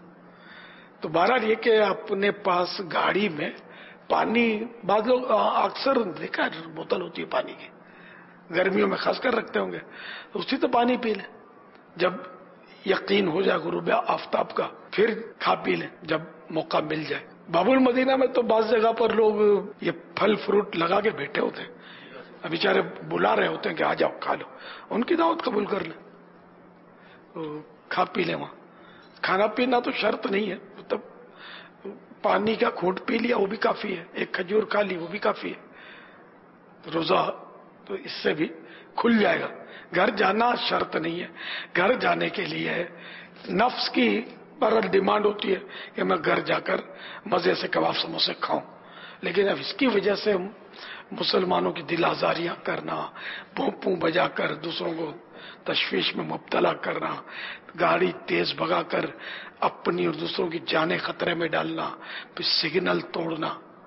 تو بہرحال یہ کہ اپنے پاس گاڑی میں پانی, بعض لوگ اکثر دیکھا بوتل ہوتی ہے پانی کی, گرمیوں میں خاص کر رکھتے ہوں گے, تو اسی تو پانی پی لیں. جب یقین ہو جائے غروب آفتاب کا پھر کھا پی لیں جب موقع مل جائے. باب المدینہ میں تو بعض جگہ پر لوگ یہ پھل فروٹ لگا کے بیٹھے ہوتے ہیں, اب بیچارے بلا رہے ہوتے ہیں کہ آ جاؤ کھا لو, ان کی دعوت قبول کر لیں, کھا پی لیں. وہاں کھانا پینا تو شرط نہیں ہے, مطلب پانی کا گھونٹ پی لیا وہ بھی کافی ہے, ایک کھجور کھا لی وہ بھی کافی ہے. روزہ تو اس سے بھی کھل جائے گا. گھر جانا شرط نہیں ہے, گھر جانے کے لیے نفس کی پر ڈیمانڈ ہوتی ہے کہ میں گھر جا کر مزے سے کباب سموسے کھاؤں, لیکن اب اس کی وجہ سے مسلمانوں کی دل آزاریاں کرنا, پھونپوں بجا کر دوسروں کو تشویش میں مبتلا کرنا, گاڑی تیز بھگا کر اپنی اور دوسروں کی جانیں خطرے میں ڈالنا, پھر سگنل توڑنا.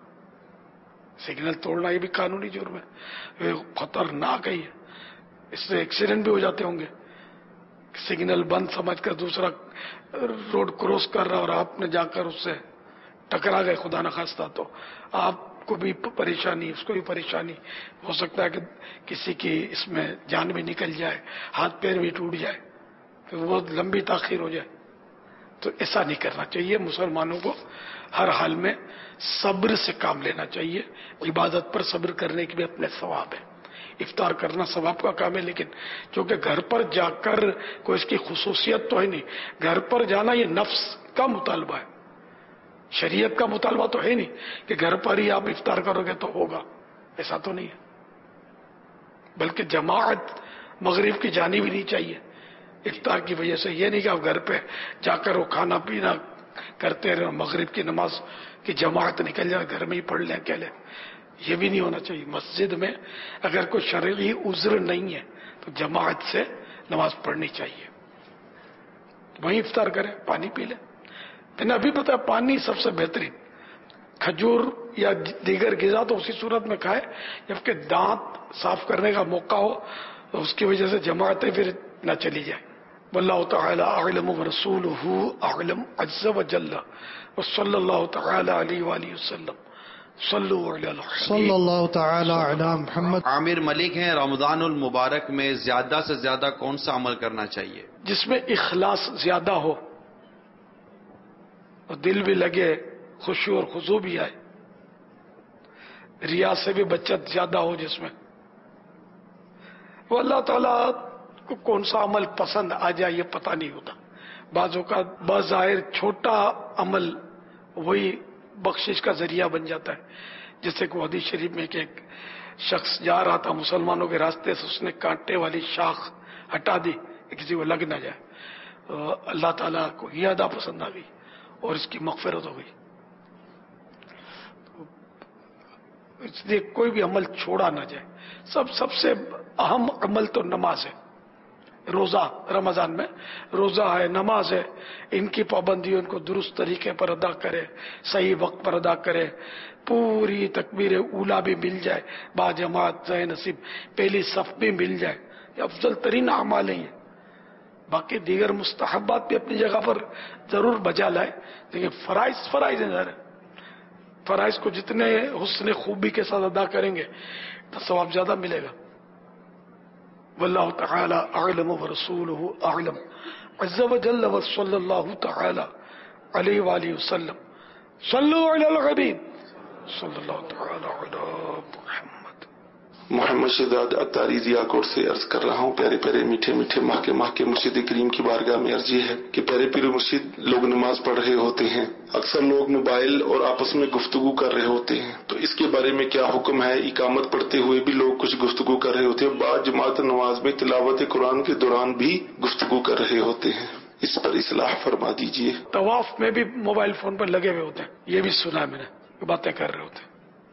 سگنل توڑنا یہ بھی قانونی جرم ہے, خطرناک ہے, اس سے ایکسیڈنٹ بھی ہو جاتے ہوں گے. سگنل بند سمجھ کر دوسرا روڈ کراس کر رہا اور آپ نے جا کر اس سے ٹکرا گئے خدا نخواستہ, تو آپ کو بھی پریشانی, اس کو بھی پریشانی. ہو سکتا ہے کہ کسی کی اس میں جان بھی نکل جائے, ہاتھ پیر بھی ٹوٹ جائے, پھر بہت لمبی تاخیر ہو جائے. تو ایسا نہیں کرنا چاہیے. مسلمانوں کو ہر حال میں صبر سے کام لینا چاہیے. عبادت پر صبر کرنے کے بھی اپنے ثواب ہے. افطار کرنا ثواب کا کام ہے, لیکن چونکہ گھر پر جا کر کوئی اس کی خصوصیت تو ہے نہیں. گھر پر جانا یہ نفس کا مطالبہ ہے, شریعت کا مطالبہ تو ہے نہیں کہ گھر پر ہی آپ افطار کرو گے تو ہوگا, ایسا تو نہیں ہے. بلکہ جماعت مغرب کی جانی بھی نہیں چاہیے, افطار کی وجہ سے. یہ نہیں کہ آپ گھر پہ جا کر وہ کھانا پینا کرتے رہے, مغرب کی نماز کی جماعت نکل جائے گھر میں ہی پڑھ لیں اکیلے, یہ بھی نہیں ہونا چاہیے. مسجد میں اگر کوئی شرعی عذر نہیں ہے تو جماعت سے نماز پڑھنی چاہیے, وہیں افطار کریں, پانی پی لیں. تمہیں ابھی پتا ہے پانی سب سے بہترین, کھجور یا دیگر غذا تو اسی صورت میں کھائے جبکہ دانت صاف کرنے کا موقع ہو, تو اس کی وجہ سے جماعتیں پھر نہ چلی جائے. واللہ تعالی اعلم ورسولہ اعلم عز وجل وصلی اللہ تعالی علیہ وآلہ وسلم. صلو علی الحبیب صلی اللہ تعالی علی محمد. عامر ملک ہیں, رمضان المبارک میں زیادہ سے زیادہ کون سا عمل کرنا چاہیے؟ جس میں اخلاص زیادہ ہو اور دل بھی لگے, خشوع اور خضوع بھی آئے, ریا سے بھی بچت زیادہ ہو جس میں. وہ اللہ تعالیٰ کو کون سا عمل پسند آ جائے یہ پتہ نہیں ہوتا. بعضوں کا بظاہر چھوٹا عمل وہی بخشش کا ذریعہ بن جاتا ہے. جیسے کہ حدیث شریف میں کہ ایک شخص جا رہا تھا مسلمانوں کے راستے سے, اس نے کانٹے والی شاخ ہٹا دی کہ کسی کو لگ نہ جائے. اللہ تعالیٰ کو یہ ادا پسند آ گئی اور اس کی مغفرت ہو گئی. اس لیے کوئی بھی عمل چھوڑا نہ جائے. سب سب سے اہم عمل تو نماز ہے. روزہ رمضان میں روزہ ہے, نماز ہے, ان کی پابندی ان کو درست طریقے پر ادا کرے, صحیح وقت پر ادا کرے, پوری تکبیر اولا بھی مل جائے, با جماعت زہ نصیب پہلی صف بھی مل جائے, یہ افضل ترین اعمال ہیں. باقی دیگر مستحبات بھی اپنی جگہ پر ضرور بجا لائے, لیکن فرائض فرائض ہیں. ذرا فرائض کو جتنے حسن خوبی کے ساتھ ادا کریں گے تو ثواب زیادہ ملے گا. واللہ تعالی اعلم ورسولہ اعلم عز وجل وصلی اللہ تعالی علیہ وآلہ وسلم. صلو علی الحبیب صلی اللہ تعالی علی محمد. محمد شہزاد اتاری ضیا کوٹ سے عرض کر رہا ہوں. پیارے پیارے میٹھے میٹھے ماہ کے ماہ کے مرشد کریم کی بارگاہ میں عرض یہ ہے کہ پیارے پیارے مرشد, لوگ نماز پڑھ رہے ہوتے ہیں, اکثر لوگ موبائل اور آپس میں گفتگو کر رہے ہوتے ہیں, تو اس کے بارے میں کیا حکم ہے؟ اقامت پڑھتے ہوئے بھی لوگ کچھ گفتگو کر رہے ہوتے ہیں, بعض جماعت نماز میں تلاوت قرآن کے دوران بھی گفتگو کر رہے ہوتے ہیں, اس پر اصلاح فرما دیجیے. طواف میں بھی موبائل فون پر لگے ہوئے ہوتے ہیں, یہ بھی سنا ہے میں نے, باتیں کر رہے ہوتے ہیں.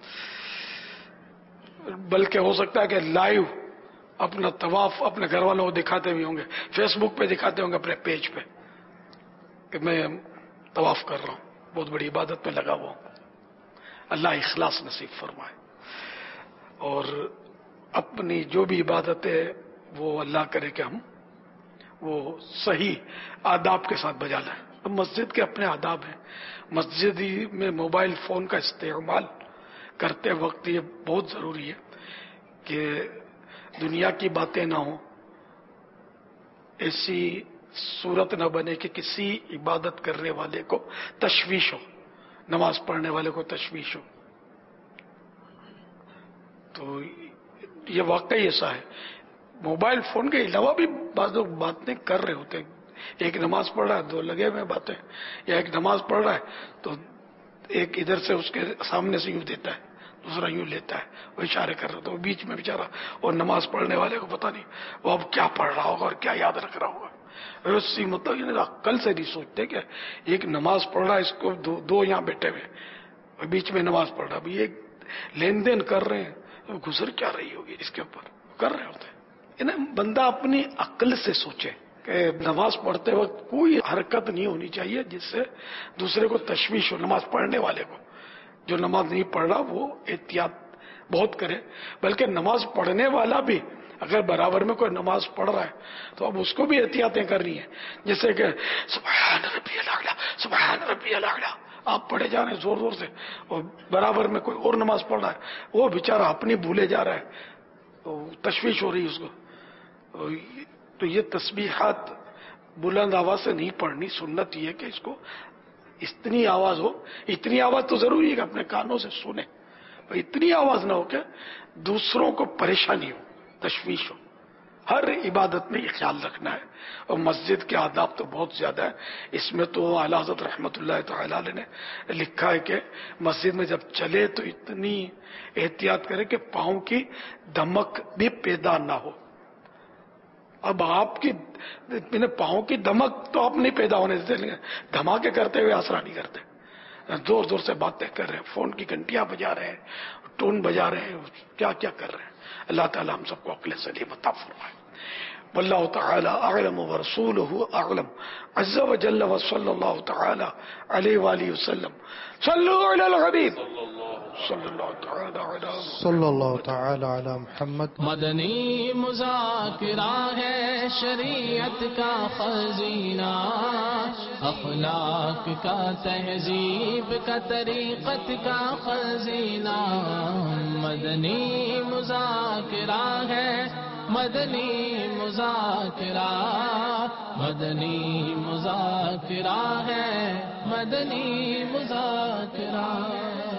بلکہ ہو سکتا ہے کہ لائیو اپنا طواف اپنے گھر والوں کو دکھاتے بھی ہوں گے, فیس بک پہ دکھاتے ہوں گے اپنے پیج پہ کہ میں طواف کر رہا ہوں, بہت بڑی عبادت میں لگا ہوا ہوں. اللہ اخلاص نصیب فرمائے اور اپنی جو بھی عبادت ہے وہ اللہ کرے کہ ہم وہ صحیح آداب کے ساتھ بجا لائیں. مسجد کے اپنے آداب ہیں. مسجد میں موبائل فون کا استعمال کرتے وقت یہ بہت ضروری ہے کہ دنیا کی باتیں نہ ہوں, ایسی صورت نہ بنے کہ کسی عبادت کرنے والے کو تشویش ہو, نماز پڑھنے والے کو تشویش ہو. تو یہ واقعی ایسا ہے. موبائل فون کے علاوہ بھی بعض لوگ باتیں کر رہے ہوتے ہیں. ایک نماز پڑھ رہا ہے, دو لگے ہوئے باتیں, یا ایک نماز پڑھ رہا ہے تو ایک ادھر سے اس کے سامنے سے یوں دیتا ہے, دوسرا یوں لیتا ہے, وہ اشارے کر رہا تو بیچ میں بیچارہ, اور نماز پڑھنے والے کو پتہ نہیں وہ اب کیا پڑھ رہا ہوگا اور کیا یاد رکھ رہا ہوگا. اسی مطلب عقل سے نہیں سوچتے کہ ایک نماز پڑھ رہا ہے, اس کو دو, دو یہاں بیٹھے ہوئے بیچ میں نماز پڑھ رہا, ابھی ایک لین دین کر رہے ہیں, گزر کیا رہی ہوگی اس کے اوپر, کر رہے ہوتے ہیں. بندہ اپنی عقل سے سوچے کہ نماز پڑھتے وقت کوئی حرکت نہیں ہونی چاہیے جس سے دوسرے کو تشویش ہو. نماز پڑھنے والے کو, جو نماز نہیں پڑھ رہا وہ احتیاط بہت کرے. بلکہ نماز پڑھنے والا بھی اگر برابر میں کوئی نماز پڑھ رہا ہے تو اب اس کو بھی احتیاطیں کرنی ہیں. جیسے کہ سبحان ربی الاعلی سبحان ربی الاعلی آپ پڑھے جا رہے ہیں زور زور سے, اور برابر میں کوئی اور نماز پڑھ رہا ہے, وہ بیچارہ اپنی بھولے جا رہا ہے, تو تشویش ہو رہی ہے اس کو. تو یہ تسبیحات بلند آواز سے نہیں پڑھنی. سنت یہ ہے کہ اس کو اتنی آواز ہو, اتنی آواز تو ضروری ہے کہ اپنے کانوں سے سنیں, اتنی آواز نہ ہو کہ دوسروں کو پریشانی ہو, تشویش ہو. ہر عبادت میں یہ خیال رکھنا ہے. اور مسجد کے آداب تو بہت زیادہ ہے. اس میں تو اعلیٰ حضرت رحمۃ اللہ تعالی علیہ نے لکھا ہے کہ مسجد میں جب چلے تو اتنی احتیاط کرے کہ پاؤں کی دھمک بھی پیدا نہ ہو, اب آپ کی پاؤں کی دمک تو آپ نہیں پیدا ہونے دیتے، دھماکے کرتے ہوئے آسرا نہیں کرتے، زور زور سے باتیں کر رہے ہیں، فون کی گھنٹیاں بجا رہے ہیں، ٹون بجا رہے ہیں، کیا کیا کر رہے ہیں. اللہ تعالیٰ ہم سب کو عقل سلیم عطا فرمائے. واللہ تعالی اعلم ورسولہ اعلم عز وجل وصلی اللہ تعالی علیہ وآلہ وسلم. صلو علی الحبیب صلی اللہ تعالی علی صلی اللہ تعالی علی محمد. مدنی مذاکرہ ہے شریعت کا خزینہ، اخلاق کا تہذیب کا طریقت کا خزینہ. مدنی مذاکرہ ہے مدنی مذاکرہ، مدنی مذاکرہ ہے مدنی مذاکرہ.